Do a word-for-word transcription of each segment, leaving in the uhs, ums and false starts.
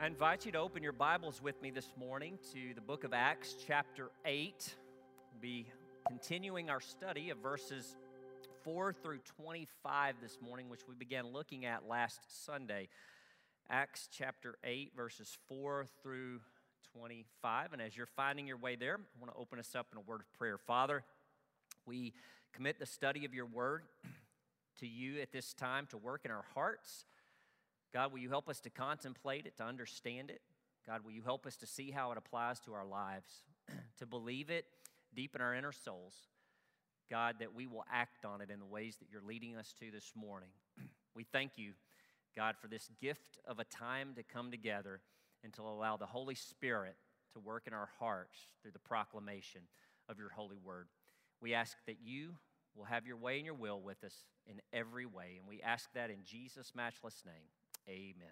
I invite you to open your Bibles with me this morning to the book of Acts, chapter eight. We'll be continuing our study of verses four through twenty-five this morning, which we began looking at last Sunday. Acts chapter eight, verses four through twenty-five. And as you're finding your way there, I want to open us up in a word of prayer. Father, we commit the study of your word to you at this time to work in our hearts. God, will you help us to contemplate it, to understand it? God, will you help us to see how it applies to our lives, to believe it deep in our inner souls? God, that we will act on it in the ways that you're leading us to this morning. We thank you, God, for this gift of a time to come together and to allow the Holy Spirit to work in our hearts through the proclamation of your holy word. We ask that you will have your way and your will with us in every way, and we ask that in Jesus' matchless name. Amen.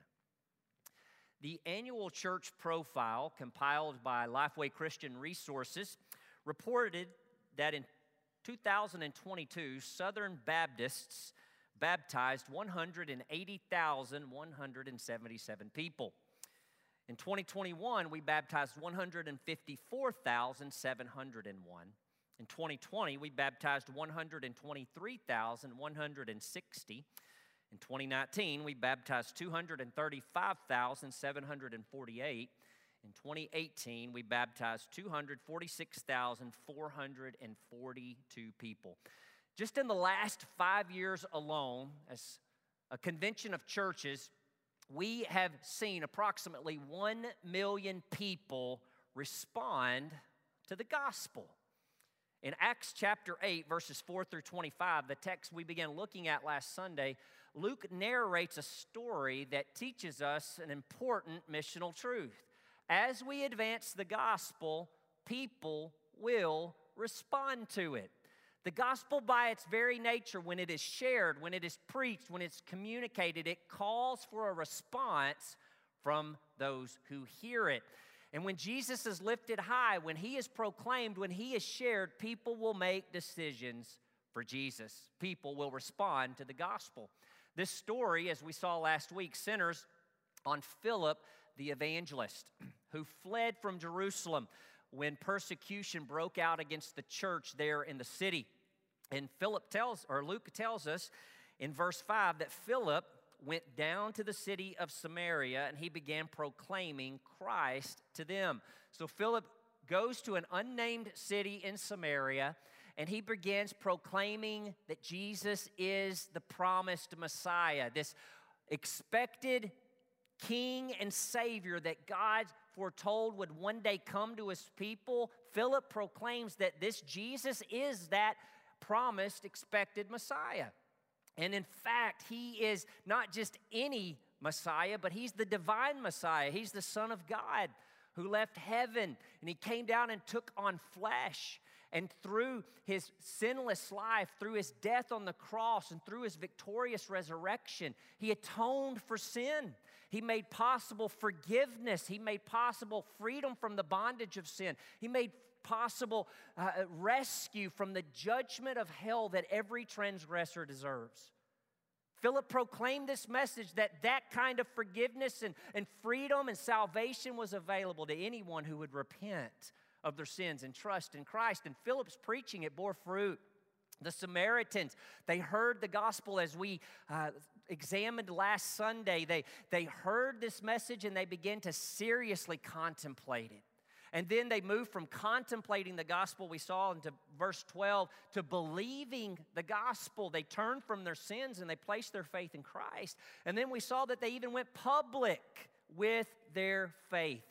The annual church profile compiled by Lifeway Christian Resources reported that in two thousand twenty-two, Southern Baptists baptized one hundred eighty thousand one hundred seventy-seven people. In twenty twenty-one, we baptized one hundred fifty-four thousand seven hundred one. In twenty twenty, we baptized one hundred twenty-three thousand one hundred sixty. In twenty nineteen, we baptized two hundred thirty-five thousand seven hundred forty-eight. In twenty eighteen, we baptized two hundred forty-six thousand four hundred forty-two people. Just in the last five years alone, as a convention of churches, we have seen approximately one million people respond to the gospel. In Acts chapter eight, verses four through twenty-five, the text we began looking at last Sunday, Luke narrates a story that teaches us an important missional truth. As we advance the gospel, people will respond to it. The gospel, by its very nature, when it is shared, when it is preached, when it's communicated, it calls for a response from those who hear it. And when Jesus is lifted high, when he is proclaimed, when he is shared, people will make decisions for Jesus. People will respond to the gospel. This story, as we saw last week, centers on Philip the evangelist, who fled from Jerusalem when persecution broke out against the church there in the city. And Philip tells, or Luke tells us in verse five that Philip went down to the city of Samaria and he began proclaiming Christ to them. So Philip goes to an unnamed city in Samaria and he begins proclaiming that Jesus is the promised Messiah, this expected King and Savior that God foretold would one day come to his people. Philip proclaims that this Jesus is that promised, expected Messiah. And in fact, he is not just any Messiah, but he's the divine Messiah. He's the Son of God who left heaven, and he came down and took on flesh. And through his sinless life, through his death on the cross, and through his victorious resurrection, he atoned for sin. He made possible forgiveness. He made possible freedom from the bondage of sin. He made possible uh, rescue from the judgment of hell that every transgressor deserves. Philip proclaimed this message that that kind of forgiveness and, and freedom and salvation was available to anyone who would repent of their sins and trust in Christ. And Philip's preaching, it bore fruit. The Samaritans, they heard the gospel as we uh, examined last Sunday. They, they heard this message and they began to seriously contemplate it. And then they moved from contemplating the gospel we saw into verse twelve to believing the gospel. They turned from their sins and they placed their faith in Christ. And then we saw that they even went public with their faith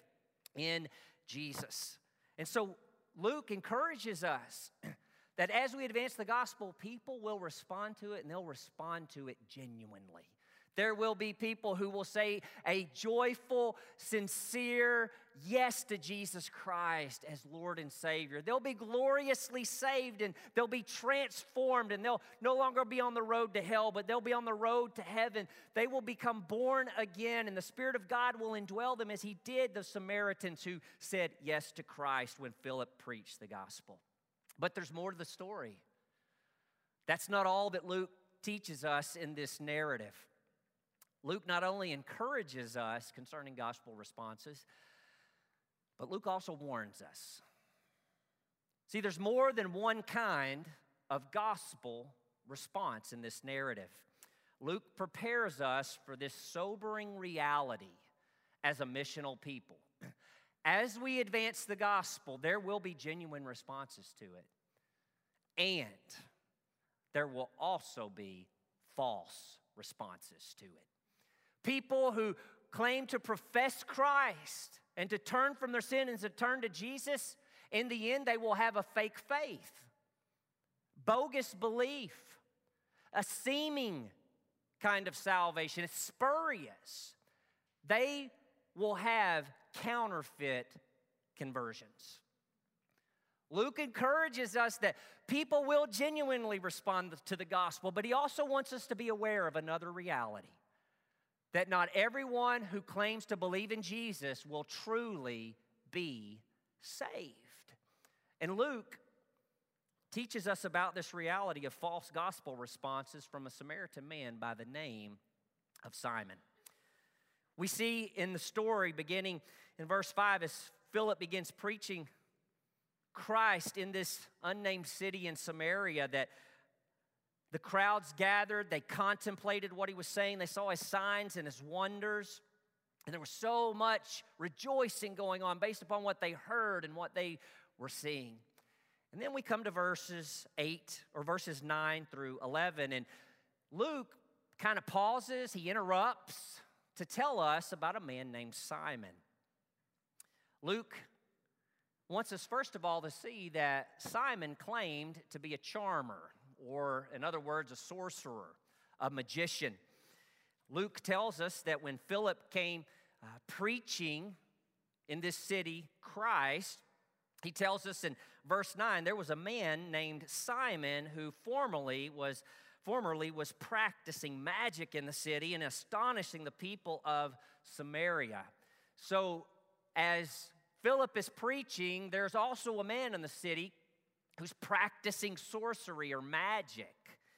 in Jesus. And so Luke encourages us that as we advance the gospel, people will respond to it and they'll respond to it genuinely. There will be people who will say a joyful, sincere yes to Jesus Christ as Lord and Savior. They'll be gloriously saved and they'll be transformed and they'll no longer be on the road to hell, but they'll be on the road to heaven. They will become born again and the Spirit of God will indwell them as He did the Samaritans who said yes to Christ when Philip preached the gospel. But there's more to the story. That's not all that Luke teaches us in this narrative. Luke not only encourages us concerning gospel responses, but Luke also warns us. See, there's more than one kind of gospel response in this narrative. Luke prepares us for this sobering reality as a missional people. As we advance the gospel, there will be genuine responses to it. And there will also be false responses to it. People who claim to profess Christ and to turn from their sin and to turn to Jesus, in the end, they will have a fake faith, bogus belief, a seeming kind of salvation. It's spurious. They will have counterfeit conversions. Luke encourages us that people will genuinely respond to the gospel, but he also wants us to be aware of another reality, that not everyone who claims to believe in Jesus will truly be saved. And Luke teaches us about this reality of false gospel responses from a Samaritan man by the name of Simon. We see in the story beginning in verse five as Philip begins preaching Christ in this unnamed city in Samaria, that the crowds gathered, they contemplated what he was saying, they saw his signs and his wonders, and there was so much rejoicing going on based upon what they heard and what they were seeing. And then we come to verses eight, or verses nine through eleven, and Luke kind of pauses, he interrupts to tell us about a man named Simon. Luke wants us, first of all, to see that Simon claimed to be a charmer, or in other words, a sorcerer, a magician. Luke tells us that when Philip came uh, preaching in this city Christ, he tells us in verse nine, there was a man named Simon who formerly was, formerly was practicing magic in the city and astonishing the people of Samaria. So as Philip is preaching, there's also a man in the city who's practicing sorcery or magic.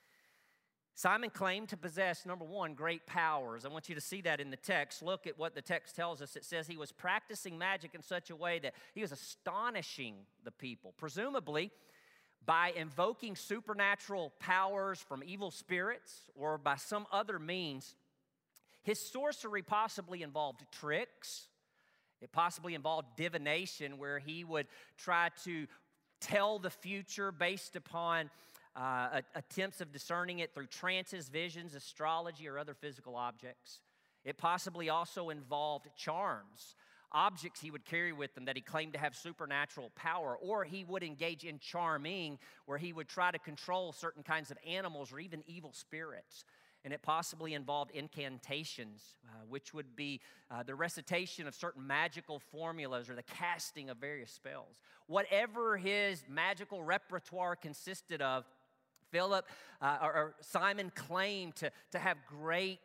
Simon claimed to possess, number one, great powers. I want you to see that in the text. Look at what the text tells us. It says he was practicing magic in such a way that he was astonishing the people, presumably by invoking supernatural powers from evil spirits or by some other means. His sorcery possibly involved tricks. It possibly involved divination, where he would try to tell the future based upon uh, attempts of discerning it through trances, visions, astrology, or other physical objects. It possibly also involved charms, objects he would carry with him that he claimed to have supernatural power, or he would engage in charming, where he would try to control certain kinds of animals or even evil spirits. And it possibly involved incantations, uh, which would be uh, the recitation of certain magical formulas or the casting of various spells. Whatever his magical repertoire consisted of, Philip uh, or, or Simon claimed to, to have great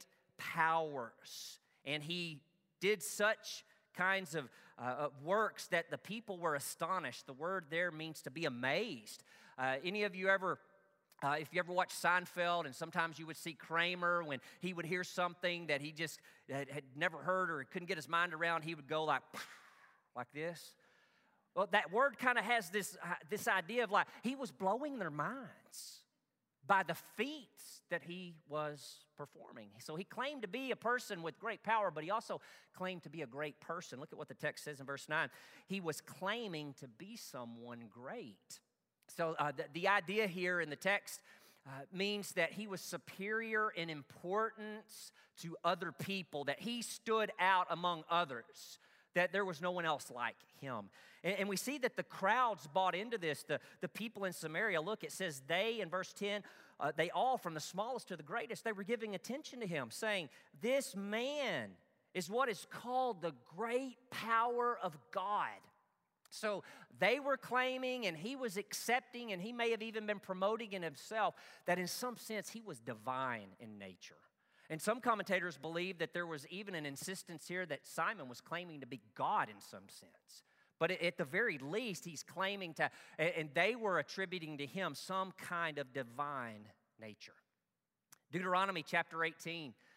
powers. And he did such kinds of uh, works that the people were astonished. The word there means to be amazed. Uh, any of you ever... Uh, if you ever watch Seinfeld, and sometimes you would see Kramer when he would hear something that he just had, had never heard or couldn't get his mind around, he would go like, like this. Well, that word kind of has this, uh, this idea of like he was blowing their minds by the feats that he was performing. So he claimed to be a person with great power, but he also claimed to be a great person. Look at what the text says in verse nine. He was claiming to be someone great. So uh, the, the idea here in the text uh, means that he was superior in importance to other people, that he stood out among others, that there was no one else like him. And, and we see that the crowds bought into this, the, the people in Samaria. Look, it says they, in verse ten, uh, they all, from the smallest to the greatest, they were giving attention to him, saying, this man is what is called the great power of God. So they were claiming, and he was accepting, and he may have even been promoting in himself, that in some sense he was divine in nature. And some commentators believe that there was even an insistence here that Simon was claiming to be God in some sense. But at the very least, he's claiming to, and they were attributing to him some kind of divine nature. Deuteronomy chapter eighteen,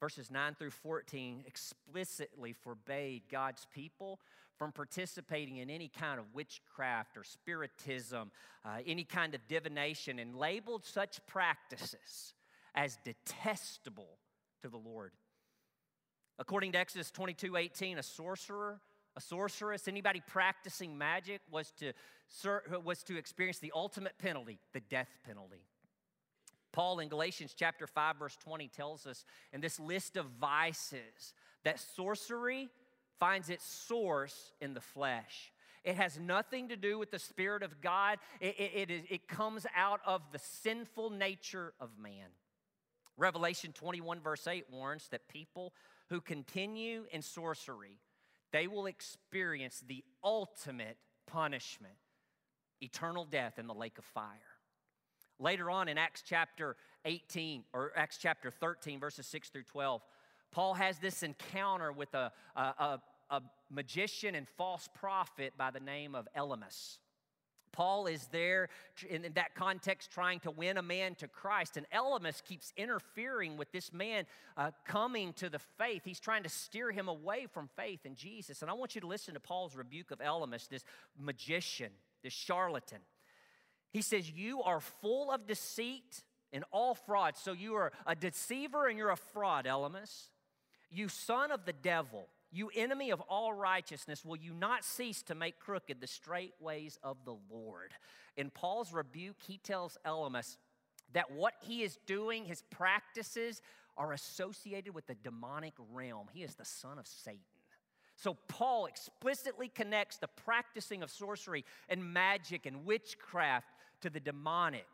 verses nine through fourteen explicitly forbade God's people from participating in any kind of witchcraft or spiritism, uh, any kind of divination, and labeled such practices as detestable to the Lord. According to Exodus twenty-two eighteen, a sorcerer, a sorceress, anybody practicing magic was to, was to experience the ultimate penalty, the death penalty. Paul in Galatians chapter five, verse twenty tells us in this list of vices that sorcery finds its source in the flesh. It has nothing to do with the Spirit of God. It, it, it, is, it comes out of the sinful nature of man. Revelation twenty-one, verse eight warns that people who continue in sorcery, they will experience the ultimate punishment, eternal death in the lake of fire. Later on in Acts chapter eighteen, or Acts chapter thirteen, verses six through twelve, Paul has this encounter with a, a, a, a magician and false prophet by the name of Elymas. Paul is there in that context trying to win a man to Christ, and Elymas keeps interfering with this man uh, coming to the faith. He's trying to steer him away from faith in Jesus. And I want you to listen to Paul's rebuke of Elymas, this magician, this charlatan. He says, "You are full of deceit and all fraud." So you are a deceiver and you're a fraud, Elymas. "You son of the devil, you enemy of all righteousness, will you not cease to make crooked the straight ways of the Lord?" In Paul's rebuke, he tells Elymas that what he is doing, his practices, are associated with the demonic realm. He is the son of Satan. So Paul explicitly connects the practicing of sorcery and magic and witchcraft to the demonic.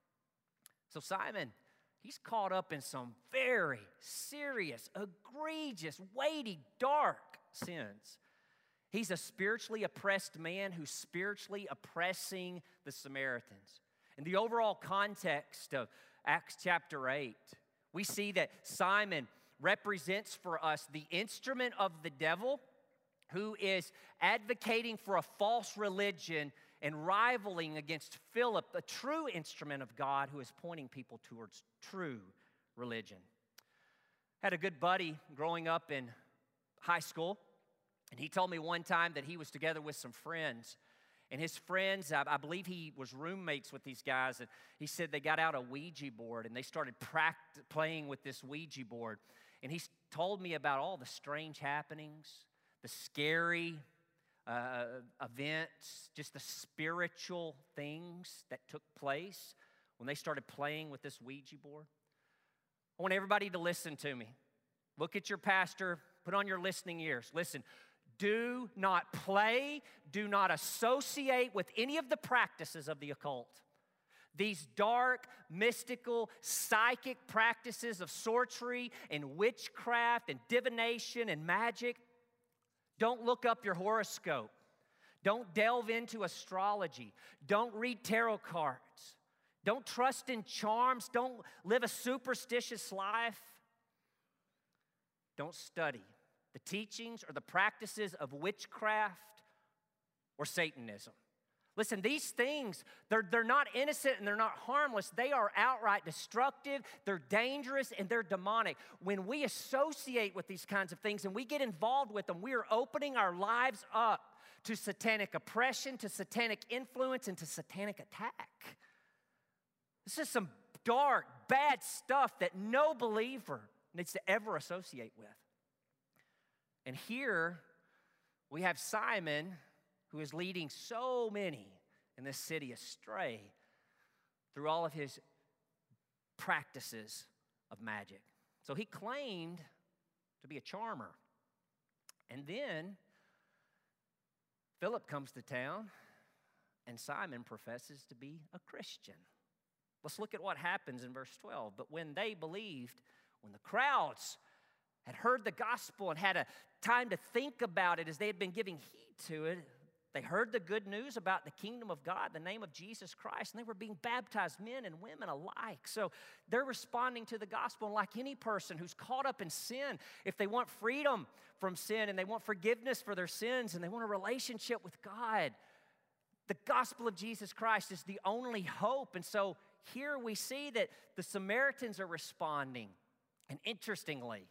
So Simon, he's caught up in some very serious, egregious, weighty, dark sins. He's a spiritually oppressed man who's spiritually oppressing the Samaritans. In the overall context of Acts chapter eight, we see that Simon represents for us the instrument of the devil who is advocating for a false religion and rivaling against Philip, the true instrument of God who is pointing people towards true religion. Had a good buddy growing up in high school, and he told me one time that he was together with some friends, and his friends, I, I believe he was roommates with these guys, and he said they got out a Ouija board and they started pract- playing with this Ouija board, and he told me about all the strange happenings, the scary Uh, events, just the spiritual things that took place when they started playing with this Ouija board. I want everybody to listen to me. Look at your pastor, put on your listening ears. Listen, do not play, do not associate with any of the practices of the occult. These dark, mystical, psychic practices of sorcery and witchcraft and divination and magic. Don't look up your horoscope. Don't delve into astrology. Don't read tarot cards. Don't trust in charms. Don't live a superstitious life. Don't study the teachings or the practices of witchcraft or Satanism. Listen, these things, they're, they're not innocent and they're not harmless. They are outright destructive, they're dangerous, and they're demonic. When we associate with these kinds of things and we get involved with them, we are opening our lives up to satanic oppression, to satanic influence, and to satanic attack. This is some dark, bad stuff that no believer needs to ever associate with. And here we have Simon, who is leading so many in this city astray through all of his practices of magic. So he claimed to be a charmer. And then Philip comes to town, and Simon professes to be a Christian. Let's look at what happens in verse twelve. But when they believed, when the crowds had heard the gospel and had a time to think about it as they had been giving heed to it, they heard the good news about the kingdom of God, the name of Jesus Christ, and they were being baptized, men and women alike. So they're responding to the gospel. And like any person who's caught up in sin, if they want freedom from sin and they want forgiveness for their sins and they want a relationship with God, the gospel of Jesus Christ is the only hope. And so here we see that the Samaritans are responding. And interestingly,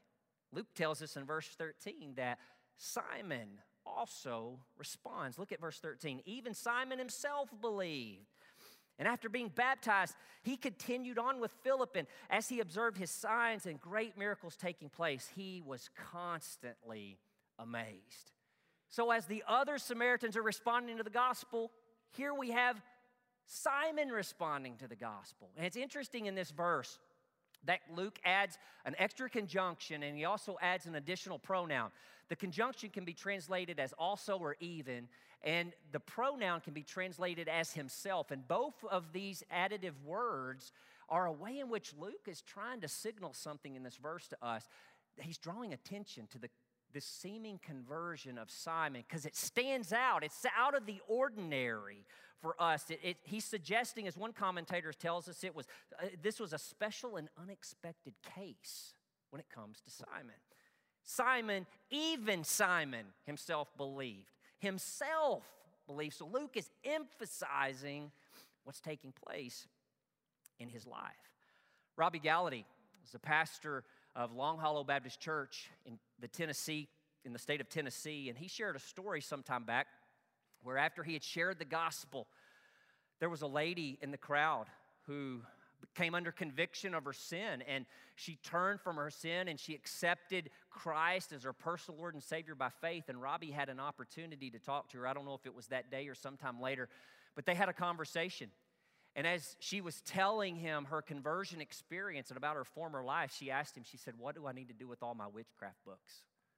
Luke tells us in verse thirteen that Simon also responds. Look at verse thirteen. Even Simon himself believed. And after being baptized, he continued on with Philip, and as he observed his signs and great miracles taking place, he was constantly amazed. So as the other Samaritans are responding to the gospel, here we have Simon responding to the gospel. And it's interesting in this verse that Luke adds an extra conjunction, and he also adds an additional pronoun. The conjunction can be translated as also or even, and the pronoun can be translated as himself. And both of these additive words are a way in which Luke is trying to signal something in this verse to us. He's drawing attention to the this seeming conversion of Simon because it stands out. It's out of the ordinary for us. It, it, he's suggesting, as one commentator tells us, it was uh, this was a special and unexpected case when it comes to Simon. Simon, even Simon himself believed. Himself believed. So Luke is emphasizing what's taking place in his life. Robbie Gallaty is a pastor of Long Hollow Baptist Church in the Tennessee, in the state of Tennessee, and he shared a story sometime back where after he had shared the gospel, there was a lady in the crowd who came under conviction of her sin, and she turned from her sin and she accepted Christ as her personal Lord and Savior by faith. And Robbie had an opportunity to talk to her. I don't know if it was that day or sometime later, but they had a conversation. And as she was telling him her conversion experience and about her former life, she asked him, she said, "What do I need to do with all my witchcraft books?"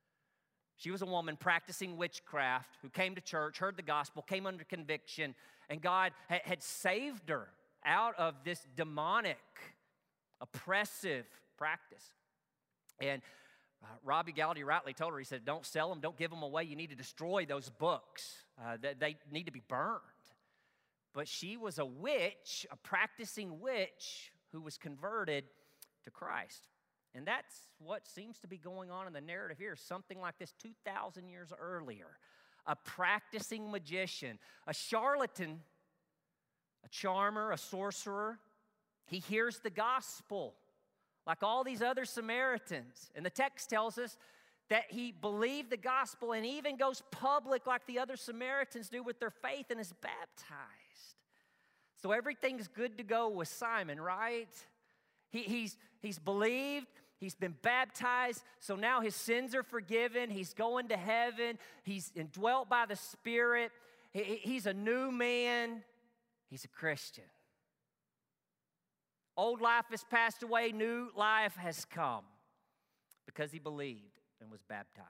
She was a woman practicing witchcraft who came to church, heard the gospel, came under conviction, and God had saved her out of this demonic, oppressive practice. And uh, Robbie Gallaty rightly told her, he said, "Don't sell them, don't give them away. You need to destroy those books. Uh, they, they need to be burned." But she was a witch, a practicing witch who was converted to Christ. And that's what seems to be going on in the narrative here. Something like this two thousand years earlier. A practicing magician, a charlatan, a charmer, a sorcerer. He hears the gospel like all these other Samaritans. And the text tells us that he believed the gospel and even goes public like the other Samaritans do with their faith and is baptized. So everything's good to go with Simon, right? He, he's, he's believed, he's been baptized, so now his sins are forgiven, he's going to heaven, he's indwelt by the Spirit, he, he's a new man, he's a Christian. Old life has passed away, new life has come because he believed and was baptized.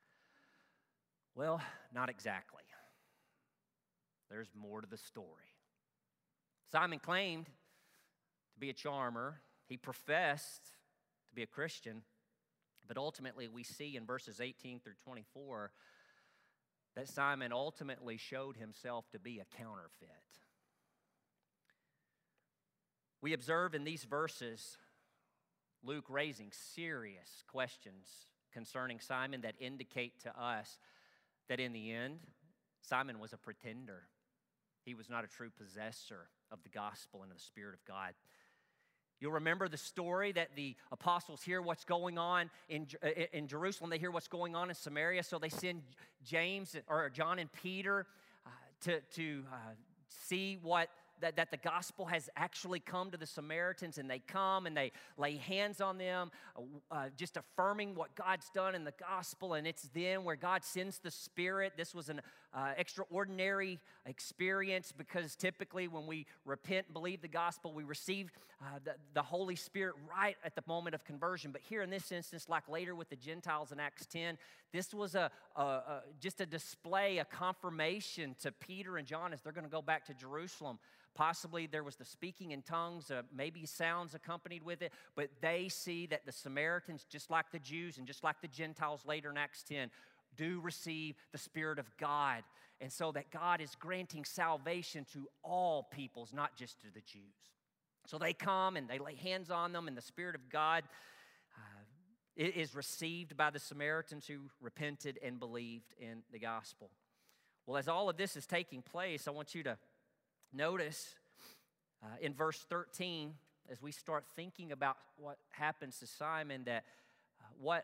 Well, not exactly. There's more to the story. Simon claimed to be a charmer. He professed to be a Christian. But ultimately, we see in verses eighteen through twenty-four that Simon ultimately showed himself to be a counterfeit. We observe in these verses Luke raising serious questions concerning Simon that indicate to us that in the end, Simon was a pretender. He was not a true possessor of the gospel and of the Spirit of God. You'll remember the story that the apostles hear what's going on in, in Jerusalem. They hear what's going on in Samaria, so they send James or John and Peter uh, to, to uh, see what That, that the gospel has actually come to the Samaritans, and they come and they lay hands on them, uh, just affirming what God's done in the gospel. And it's then where God sends the Spirit. This was an uh, extraordinary experience because typically when we repent and believe the gospel, we receive uh, the, the Holy Spirit right at the moment of conversion. But here in this instance, like later with the Gentiles in Acts ten, this was a, a, a just a display, a confirmation to Peter and John as they're going to go back to Jerusalem. Possibly there was the speaking in tongues, uh, maybe sounds accompanied with it, but they see that the Samaritans, just like the Jews and just like the Gentiles later in Acts ten, do receive the Spirit of God. And so that God is granting salvation to all peoples, not just to the Jews. So they come and they lay hands on them, and the Spirit of God uh, is received by the Samaritans who repented and believed in the gospel. Well, as all of this is taking place, I want you to notice uh, in verse thirteen, as we start thinking about what happens to Simon, that uh, what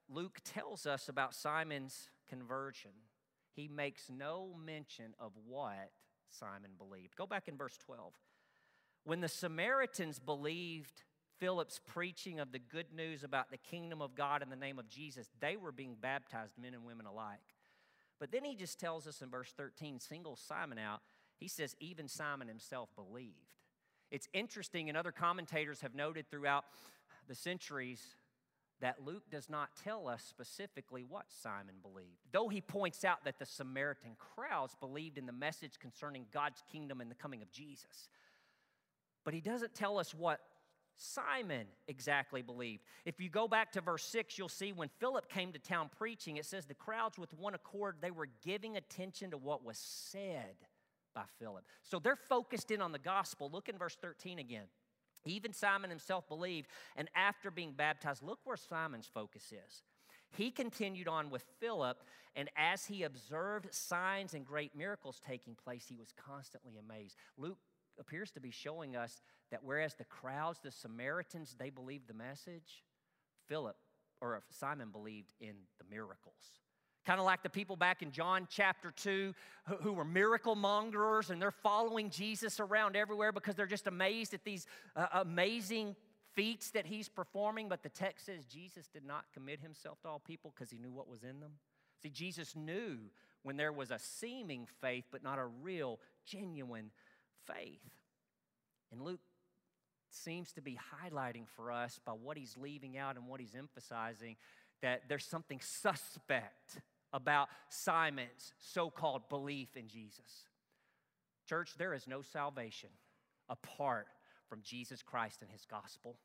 Luke tells us about Simon's conversion, he makes no mention of what Simon believed. Go back in verse twelve. When the Samaritans believed Philip's preaching of the good news about the kingdom of God in the name of Jesus, they were being baptized, men and women alike. But then he just tells us in verse thirteen, singles Simon out. He says, even Simon himself believed. It's interesting, and other commentators have noted throughout the centuries that Luke does not tell us specifically what Simon believed, though he points out that the Samaritan crowds believed in the message concerning God's kingdom and the coming of Jesus. But he doesn't tell us what Simon exactly believed. If you go back to verse six, you'll see when Philip came to town preaching, it says the crowds with one accord, they were giving attention to what was said by Philip. So they're focused in on the gospel. Look in verse thirteen again. Even Simon himself believed, and after being baptized, look where Simon's focus is. He continued on with Philip, and as he observed signs and great miracles taking place, he was constantly amazed. Luke appears to be showing us that whereas the crowds, the Samaritans, they believed the message, Philip, or Simon believed in the miracles. Kind of like the people back in John chapter two who, who were miracle mongers, and they're following Jesus around everywhere because they're just amazed at these uh, amazing feats that he's performing. But the text says Jesus did not commit himself to all people because he knew what was in them. See, Jesus knew when there was a seeming faith but not a real, genuine faith. And Luke seems to be highlighting for us by what he's leaving out and what he's emphasizing that there's something suspect about Simon's so-called belief in Jesus. Church, there is no salvation apart from Jesus Christ and his gospel.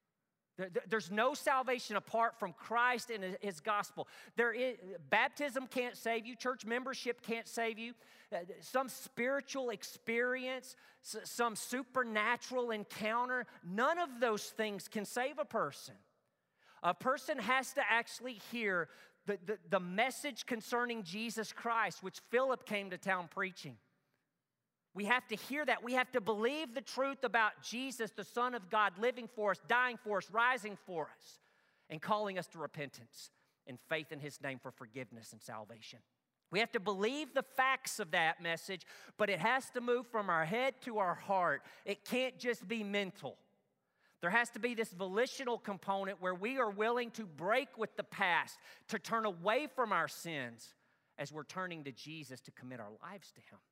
There's no salvation apart from Christ and his gospel. There is, baptism can't save you. Church membership can't save you. Some spiritual experience, some supernatural encounter, none of those things can save a person. A person has to actually hear the, the, the message concerning Jesus Christ, which Philip came to town preaching. We have to hear that. We have to believe the truth about Jesus, the Son of God, living for us, dying for us, rising for us, and calling us to repentance and faith in his name for forgiveness and salvation. We have to believe the facts of that message, but it has to move from our head to our heart. It can't just be mental. There has to be this volitional component where we are willing to break with the past, to turn away from our sins as we're turning to Jesus to commit our lives to him.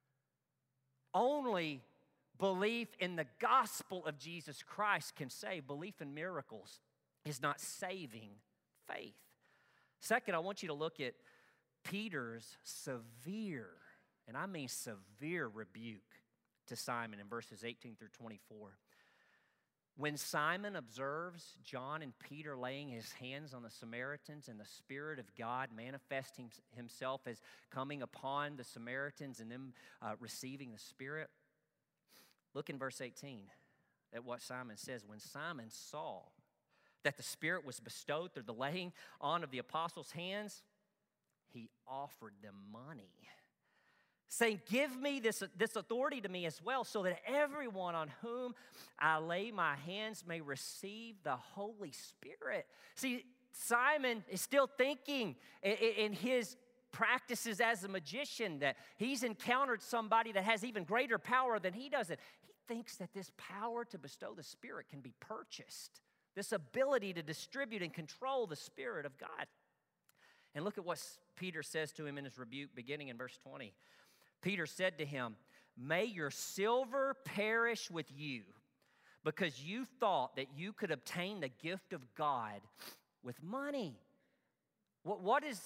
Only belief in the gospel of Jesus Christ can save. Belief in miracles is not saving faith. Second, I want you to look at Peter's severe, and I mean severe rebuke to Simon in verses eighteen through twenty-four. When Simon observes John and Peter laying his hands on the Samaritans and the Spirit of God manifesting himself as coming upon the Samaritans and them uh, receiving the Spirit, look in verse eighteen at what Simon says. When Simon saw that the Spirit was bestowed through the laying on of the apostles' hands, he offered them money, saying, give me this, this authority to me as well, so that everyone on whom I lay my hands may receive the Holy Spirit. See, Simon is still thinking in, in his practices as a magician that he's encountered somebody that has even greater power than he does. It. He thinks that this power to bestow the Spirit can be purchased, this ability to distribute and control the Spirit of God. And look at what Peter says to him in his rebuke, beginning in verse twenty. Peter said to him, may your silver perish with you, because you thought that you could obtain the gift of God with money. What, what is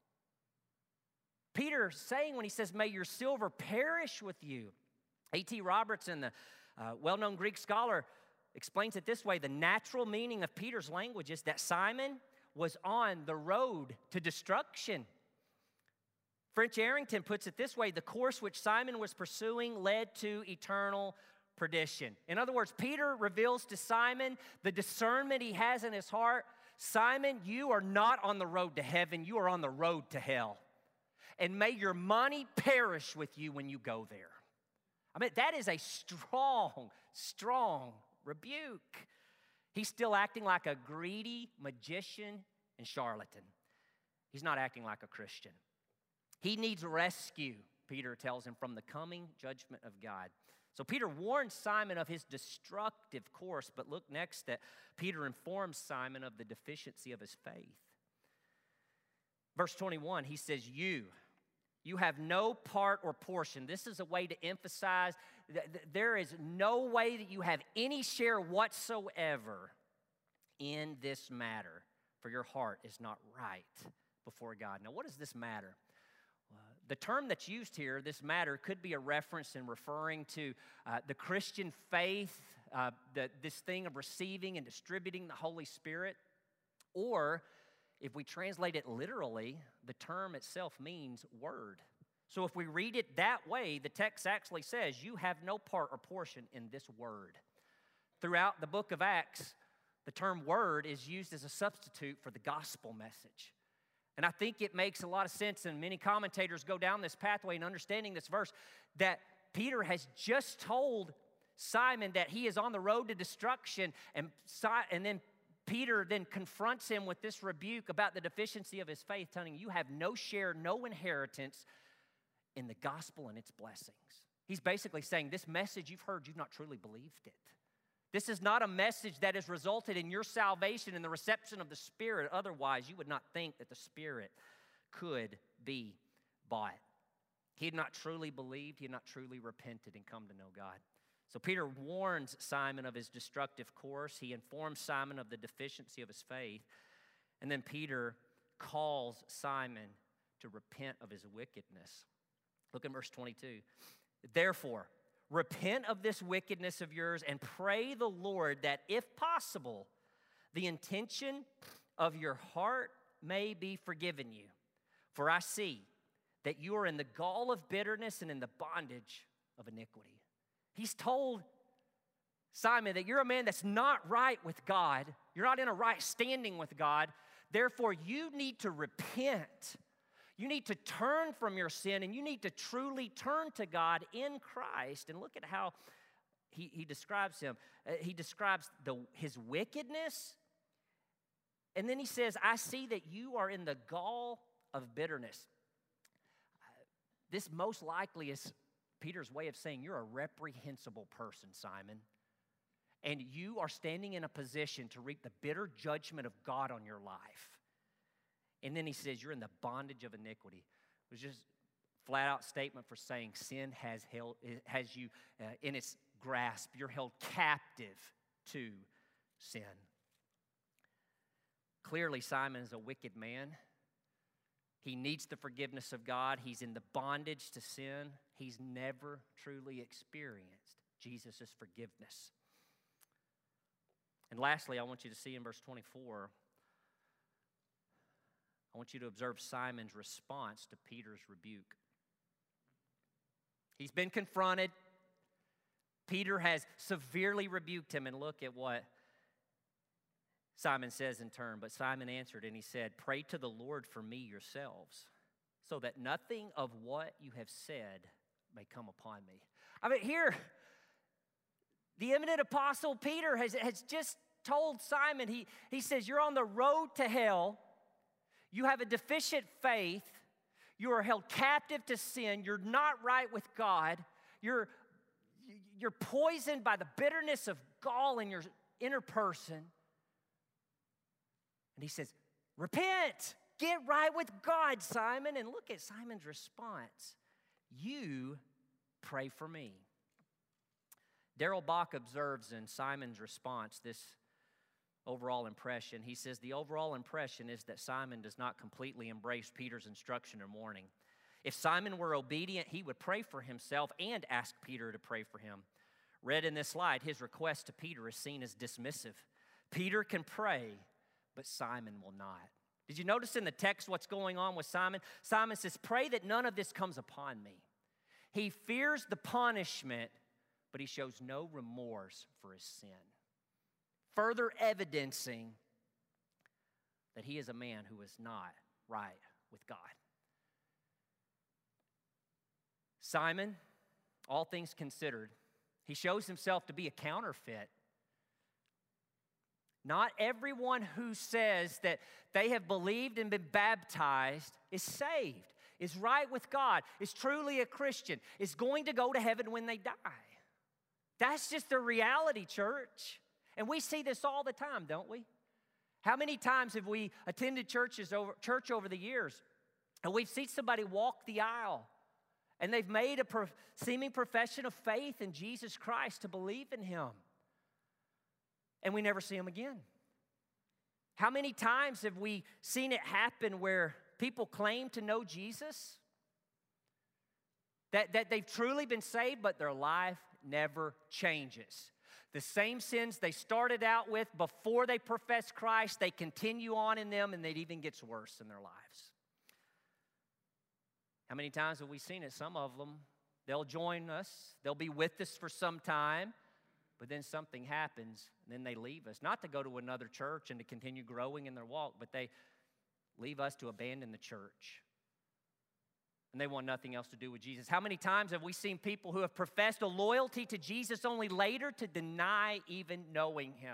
Peter saying when he says, may your silver perish with you? A T Robertson, the uh, well-known Greek scholar, explains it this way. The natural meaning of Peter's language is that Simon was on the road to destruction. French Arrington puts it this way: the course which Simon was pursuing led to eternal perdition. In other words, Peter reveals to Simon the discernment he has in his heart. Simon, you are not on the road to heaven, you are on the road to hell. And may your money perish with you when you go there. I mean, that is a strong, strong rebuke. He's still acting like a greedy magician and charlatan. He's not acting like a Christian. He needs rescue, Peter tells him, from the coming judgment of God. So Peter warns Simon of his destructive course, but look next that Peter informs Simon of the deficiency of his faith. Verse twenty-one, he says, you, you have no part or portion. This is a way to emphasize that there is no way that you have any share whatsoever in this matter, for your heart is not right before God. Now, what does this matter? Uh, the term that's used here, this matter, could be a reference in referring to uh, the Christian faith, uh, the, this thing of receiving and distributing the Holy Spirit. Or, if we translate it literally, the term itself means word. So if we read it that way, the text actually says, you have no part or portion in this word. Throughout the book of Acts, the term word is used as a substitute for the gospel message. And I think it makes a lot of sense, and many commentators go down this pathway in understanding this verse, that Peter has just told Simon that he is on the road to destruction, and, and then Peter then confronts him with this rebuke about the deficiency of his faith, telling him, you have no share, no inheritance in the gospel and its blessings. He's basically saying, this message you've heard, you've not truly believed it. This is not a message that has resulted in your salvation and the reception of the Spirit. Otherwise, you would not think that the Spirit could be bought. He had not truly believed. He had not truly repented and come to know God. So Peter warns Simon of his destructive course. He informs Simon of the deficiency of his faith. And then Peter calls Simon to repent of his wickedness. Look at verse twenty-two. Therefore, repent of this wickedness of yours and pray the Lord that, if possible, the intention of your heart may be forgiven you. For I see that you are in the gall of bitterness and in the bondage of iniquity. He's told Simon that you're a man that's not right with God. You're not in a right standing with God. Therefore, you need to repent. You need to turn from your sin, and you need to truly turn to God in Christ. And look at how he, he describes him. Uh, he describes the, his wickedness, and then he says, I see that you are in the gall of bitterness. Uh, this most likely is Peter's way of saying you're a reprehensible person, Simon, and you are standing in a position to reap the bitter judgment of God on your life. And then he says, you're in the bondage of iniquity. It was just a flat-out statement for saying sin has held, has you uh, in its grasp. You're held captive to sin. Clearly, Simon is a wicked man. He needs the forgiveness of God. He's in the bondage to sin. He's never truly experienced Jesus' forgiveness. And lastly, I want you to see in verse twenty-four, I want you to observe Simon's response to Peter's rebuke. He's been confronted. Peter has severely rebuked him, and look at what Simon says in turn. But Simon answered and he said, pray to the Lord for me yourselves, so that nothing of what you have said may come upon me. I mean, here, the eminent apostle Peter has, has just told Simon, he, he says, you're on the road to hell. You have a deficient faith. You are held captive to sin. You're not right with God. You're, you're poisoned by the bitterness of gall in your inner person. And he says, repent. Get right with God, Simon. And look at Simon's response. You pray for me. Darrell Bach observes in Simon's response this overall impression. He says the overall impression is that Simon does not completely embrace Peter's instruction or warning. If Simon were obedient, he would pray for himself and ask Peter to pray for him. Read in this slide, his request to Peter is seen as dismissive. Peter can pray, but Simon will not. Did you notice in the text what's going on with Simon? Simon says, pray that none of this comes upon me. He fears the punishment, but he shows no remorse for his sin, further evidencing that he is a man who is not right with God. Simon, all things considered, he shows himself to be a counterfeit. Not everyone who says that they have believed and been baptized is saved, is right with God, is truly a Christian, is going to go to heaven when they die. That's just the reality, church. And we see this all the time, don't we? How many times have we attended churches over, church over the years, and we've seen somebody walk the aisle, and they've made a pro- seeming profession of faith in Jesus Christ to believe in Him, and we never see Him again? How many times have we seen it happen where people claim to know Jesus, that, that they've truly been saved, but their life never changes? The same sins they started out with before they profess Christ, they continue on in them, and it even gets worse in their lives. How many times have we seen it? Some of them, they'll join us, they'll be with us for some time, but then something happens, and then they leave us. Not to go to another church and to continue growing in their walk, but they leave us to abandon the church. And they want nothing else to do with Jesus. How many times have we seen people who have professed a loyalty to Jesus only later to deny even knowing Him?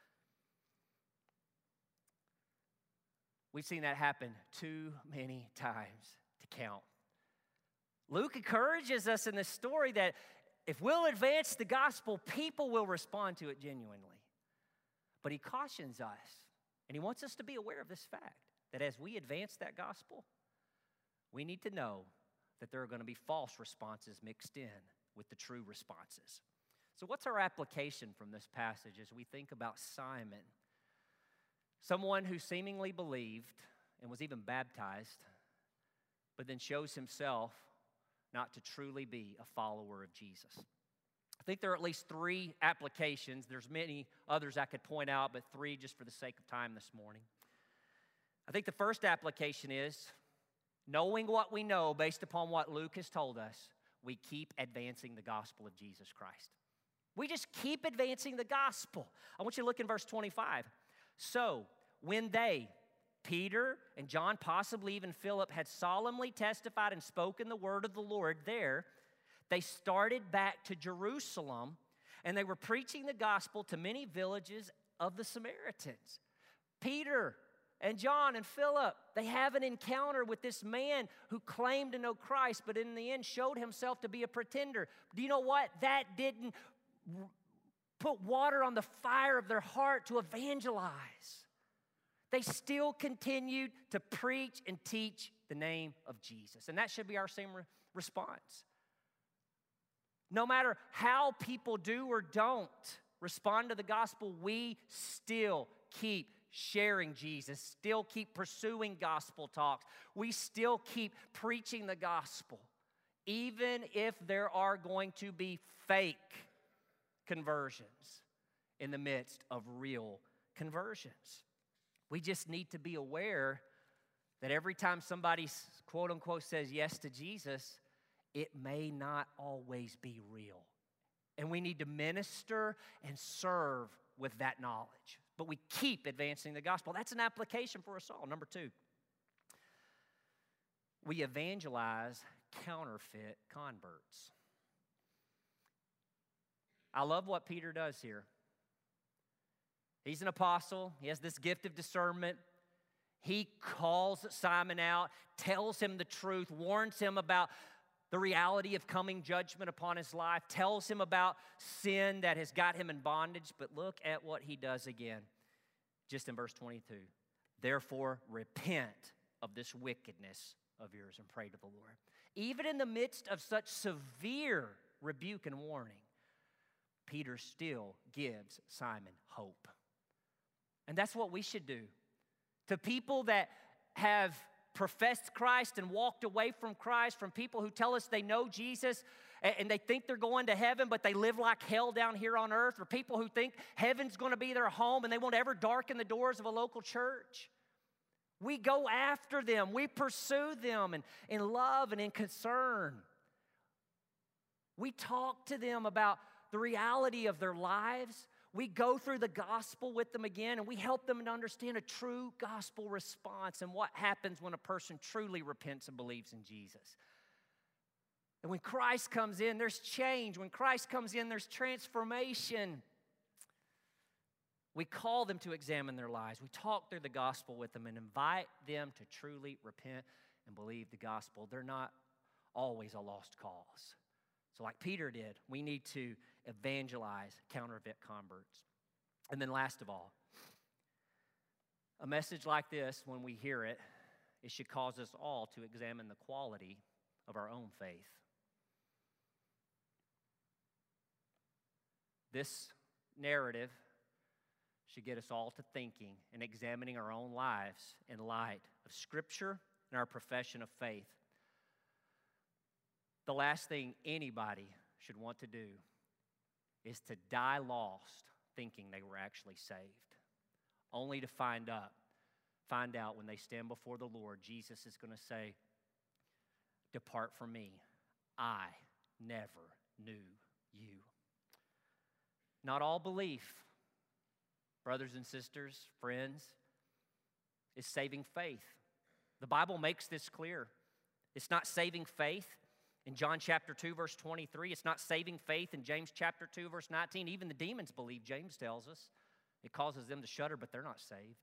We've seen that happen too many times to count. Luke encourages us in this story that if we'll advance the gospel, people will respond to it genuinely. But he cautions us, and he wants us to be aware of this fact, that as we advance that gospel, we need to know that there are going to be false responses mixed in with the true responses. So what's our application from this passage as we think about Simon? Someone who seemingly believed and was even baptized, but then shows himself not to truly be a follower of Jesus. I think there are at least three applications. There's many others I could point out, but three just for the sake of time this morning. I think the first application is, knowing what we know based upon what Luke has told us, we keep advancing the gospel of Jesus Christ. We just keep advancing the gospel. I want you to look in verse twenty-five. So, when they, Peter and John, possibly even Philip, had solemnly testified and spoken the word of the Lord there, they started back to Jerusalem, and they were preaching the gospel to many villages of the Samaritans. Peter and John and Philip, they have an encounter with this man who claimed to know Christ, but in the end showed himself to be a pretender. Do you know what? That didn't put water on the fire of their heart to evangelize. They still continued to preach and teach the name of Jesus. And that should be our same re- response. No matter how people do or don't respond to the gospel, we still keep sharing Jesus, still keep pursuing gospel talks. We still keep preaching the gospel, even if there are going to be fake conversions in the midst of real conversions. We just need to be aware that every time somebody, quote unquote, says yes to Jesus, it may not always be real. And we need to minister and serve with that knowledge. But we keep advancing the gospel. That's an application for us all. Number two, we evangelize counterfeit converts. I love what Peter does here. He's an apostle. He has this gift of discernment. He calls Simon out, tells him the truth, warns him about the reality of coming judgment upon his life, tells him about sin that has got him in bondage. But look at what he does again, just in verse twenty-two. Therefore, repent of this wickedness of yours and pray to the Lord. Even in the midst of such severe rebuke and warning, Peter still gives Simon hope. And that's what we should do. To people that have professed Christ and walked away from Christ, from people who tell us they know Jesus and they think they're going to heaven, but they live like hell down here on earth, or people who think heaven's going to be their home and they won't ever darken the doors of a local church. We go after them. We pursue them in, in love and in concern. We talk to them about the reality of their lives. We go through the gospel with them again, and we help them to understand a true gospel response and what happens when a person truly repents and believes in Jesus. And when Christ comes in, there's change. When Christ comes in, there's transformation. We call them to examine their lives. We talk through the gospel with them and invite them to truly repent and believe the gospel. They're not always a lost cause. So like Peter did, we need to evangelize counterfeit converts. And then last of all, a message like this, when we hear it, it should cause us all to examine the quality of our own faith. This narrative should get us all to thinking and examining our own lives in light of Scripture and our profession of faith. The last thing anybody should want to do is to die lost thinking they were actually saved, only to find out, find out when they stand before the Lord, Jesus is going to say, "Depart from me, I never knew you." Not all belief, brothers and sisters, friends, is saving faith. The Bible makes this clear. It's not saving faith in John chapter two, verse twenty-three. It's not saving faith in James chapter two, verse nineteen. Even the demons believe, James tells us. It causes them to shudder, but they're not saved.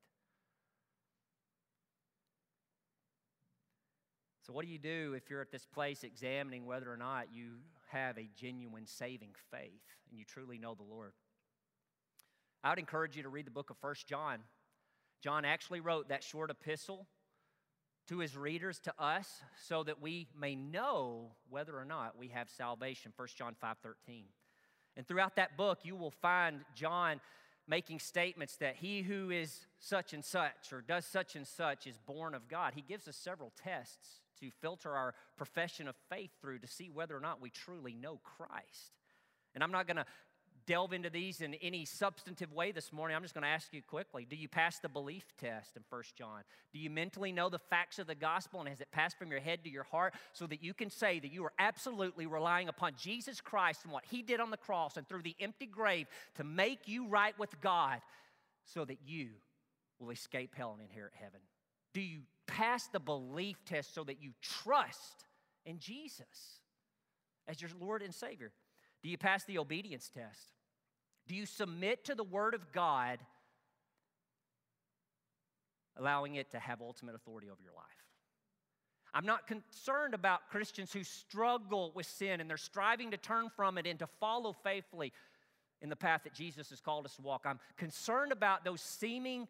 So what do you do if you're at this place examining whether or not you have a genuine saving faith and you truly know the Lord? I would encourage you to read the book of First John. John actually wrote that short epistle to his readers, to us, so that we may know whether or not we have salvation, First John five thirteen. And throughout that book, you will find John making statements that he who is such and such or does such and such is born of God. He gives us several tests to filter our profession of faith through to see whether or not we truly know Christ. And I'm not going to delve into these in any substantive way this morning. I'm just going to ask you quickly, do you pass the belief test in First John? Do you mentally know the facts of the gospel, and has it passed from your head to your heart so that you can say that you are absolutely relying upon Jesus Christ and what He did on the cross and through the empty grave to make you right with God so that you will escape hell and inherit heaven? Do you pass the belief test so that you trust in Jesus as your Lord and Savior? Do you pass the obedience test? Do you submit to the Word of God, allowing it to have ultimate authority over your life? I'm not concerned about Christians who struggle with sin and they're striving to turn from it and to follow faithfully in the path that Jesus has called us to walk. I'm concerned about those seeming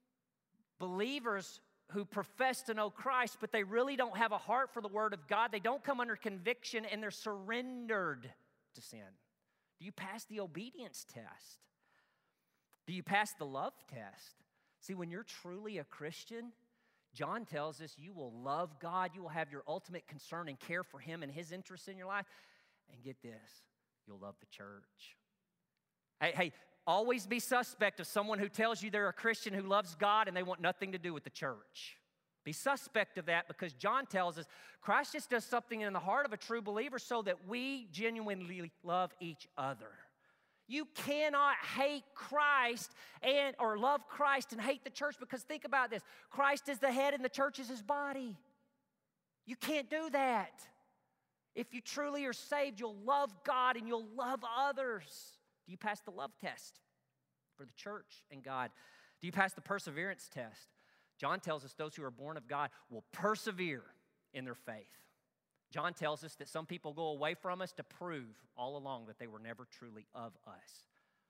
believers who profess to know Christ, but they really don't have a heart for the Word of God. They don't come under conviction, and they're surrendered to sin. Do you pass the obedience test? Do you pass the love test? See, when you're truly a Christian, John tells us you will love God, you will have your ultimate concern and care for Him and His interests in your life, and get this, you'll love the church. Hey, hey, always be suspect of someone who tells you they're a Christian who loves God and they want nothing to do with the church. Be suspect of that, because John tells us Christ just does something in the heart of a true believer so that we genuinely love each other. You cannot hate Christ and or love Christ and hate the church, because think about this. Christ is the head and the church is His body. You can't do that. If you truly are saved, you'll love God and you'll love others. Do you pass the love test for the church and God? Do you pass the perseverance test? John tells us those who are born of God will persevere in their faith. John tells us that some people go away from us to prove all along that they were never truly of us.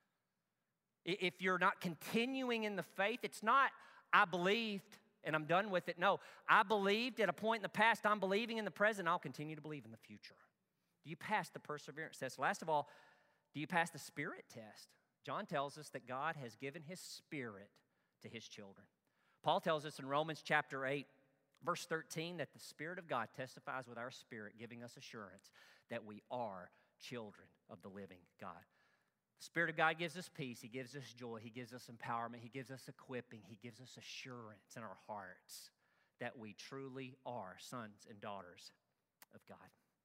If you're not continuing in the faith, it's not, I believed and I'm done with it. No, I believed at a point in the past, I'm believing in the present, I'll continue to believe in the future. Do you pass the perseverance test? Last of all, do you pass the Spirit test? John tells us that God has given His Spirit to His children. Paul tells us in Romans chapter eight, verse thirteen, that the Spirit of God testifies with our spirit, giving us assurance that we are children of the living God. The Spirit of God gives us peace. He gives us joy. He gives us empowerment. He gives us equipping. He gives us assurance in our hearts that we truly are sons and daughters of God.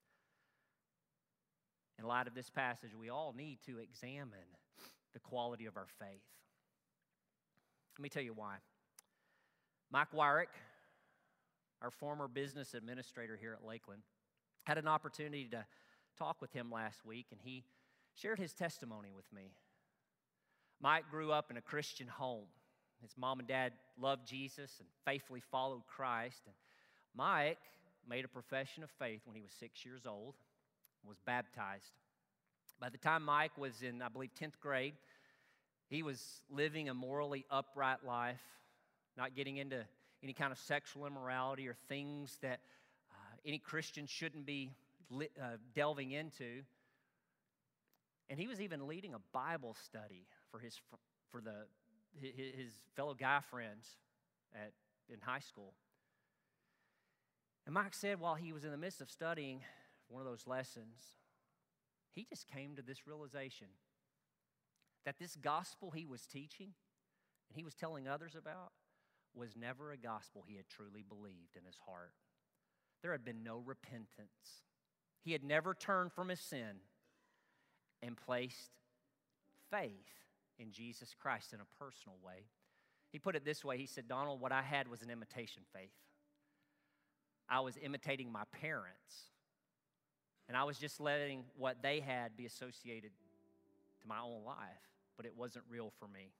In light of this passage, we all need to examine the quality of our faith. Let me tell you why. Mike Wyrick, our former business administrator here at Lakeland, had an opportunity to talk with him last week, and he shared his testimony with me. Mike grew up in a Christian home. His mom and dad loved Jesus and faithfully followed Christ. And Mike made a profession of faith when he was six years old and was baptized. By the time Mike was in, I believe, tenth grade, he was living a morally upright life, not getting into any kind of sexual immorality or things that uh, any Christian shouldn't be li- uh, delving into. And he was even leading a Bible study for his for the his fellow guy friends at in high school. And Mike said while he was in the midst of studying one of those lessons, he just came to this realization that this gospel he was teaching and he was telling others about was never a gospel he had truly believed in his heart. There had been no repentance. He had never turned from his sin and placed faith in Jesus Christ in a personal way. He put it this way. He said, Donald, what I had was an imitation faith. I was imitating my parents, and I was just letting what they had be associated to my own life, but it wasn't real for me.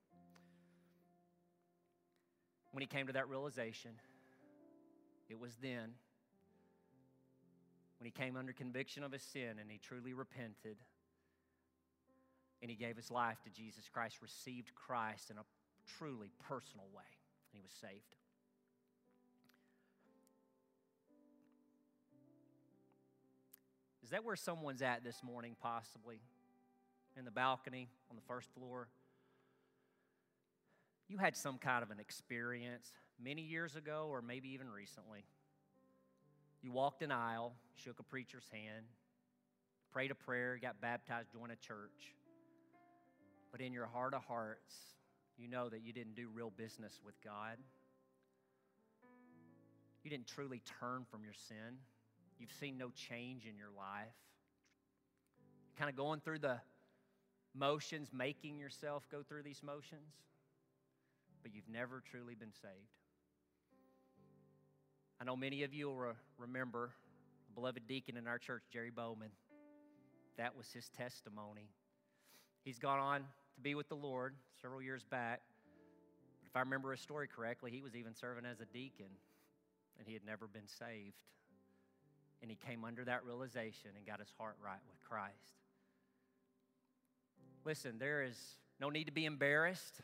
When he came to that realization, it was then, when he came under conviction of his sin and he truly repented, and he gave his life to Jesus Christ, received Christ in a truly personal way, and he was saved. Is that where someone's at this morning, possibly? In the balcony, on the first floor? You had some kind of an experience many years ago or maybe even recently. You walked an aisle, shook a preacher's hand, prayed a prayer, got baptized, joined a church. But in your heart of hearts, you know that you didn't do real business with God. You didn't truly turn from your sin. You've seen no change in your life. Kind of going through the motions, making yourself go through these motions, but you've never truly been saved. I know many of you will re- remember a beloved deacon in our church, Jerry Bowman. That was his testimony. He's gone on to be with the Lord several years back. But if I remember his story correctly, he was even serving as a deacon, and he had never been saved. And he came under that realization and got his heart right with Christ. Listen, there is no need to be embarrassed.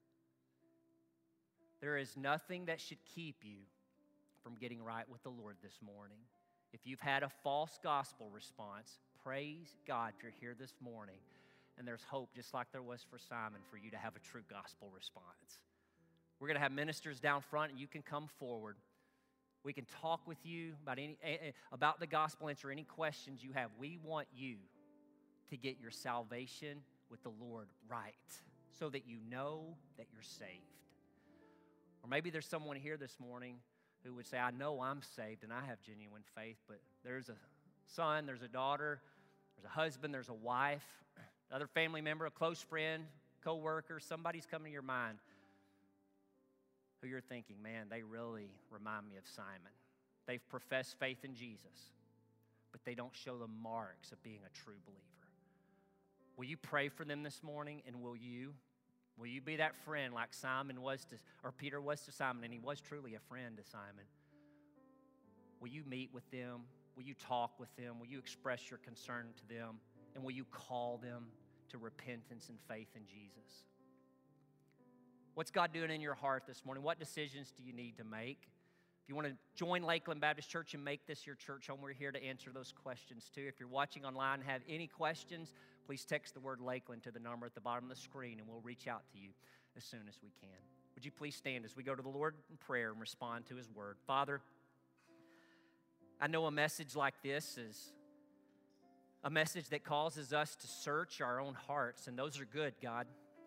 There is nothing that should keep you from getting right with the Lord this morning. If you've had a false gospel response, praise God you're here this morning. And there's hope, just like there was for Simon, for you to have a true gospel response. We're going to have ministers down front, and you can come forward. We can talk with you about any about the gospel, answer any questions you have. We want you to get your salvation with the Lord right so that you know that you're saved. Or maybe there's someone here this morning who would say, I know I'm saved and I have genuine faith, but there's a son, there's a daughter, there's a husband, there's a wife, another family member, a close friend, co-worker, somebody's coming to your mind who you're thinking, man, they really remind me of Simon. They've professed faith in Jesus, but they don't show the marks of being a true believer. Will you pray for them this morning, and will you? Will you be that friend like Simon was to, or Peter was to Simon, and he was truly a friend to Simon? Will you meet with them? Will you talk with them? Will you express your concern to them? And will you call them to repentance and faith in Jesus? What's God doing in your heart this morning? What decisions do you need to make? If you want to join Lakeland Baptist Church and make this your church home, we're here to answer those questions too. If you're watching online and have any questions, please text the word Lakeland to the number at the bottom of the screen, and we'll reach out to you as soon as we can. Would you please stand as we go to the Lord in prayer and respond to His word? Father, I know a message like this is a message that causes us to search our own hearts, and those are good, God.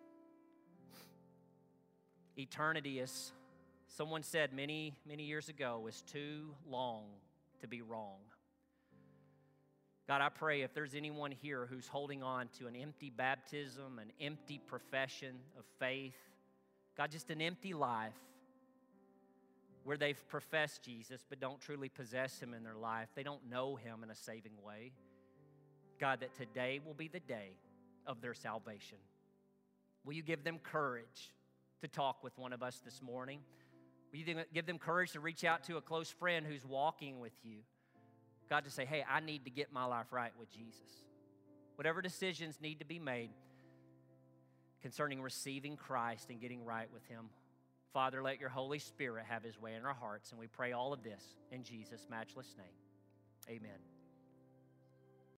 Eternity, as someone said many, many years ago, is too long to be wrong. God, I pray if there's anyone here who's holding on to an empty baptism, an empty profession of faith, God, just an empty life where they've professed Jesus but don't truly possess Him in their life, they don't know Him in a saving way, God, that today will be the day of their salvation. Will you give them courage to talk with one of us this morning? Will you give them courage to reach out to a close friend who's walking with you? God, to say, hey, I need to get my life right with Jesus. Whatever decisions need to be made concerning receiving Christ and getting right with Him. Father, let your Holy Spirit have His way in our hearts, and we pray all of this in Jesus' matchless name. Amen.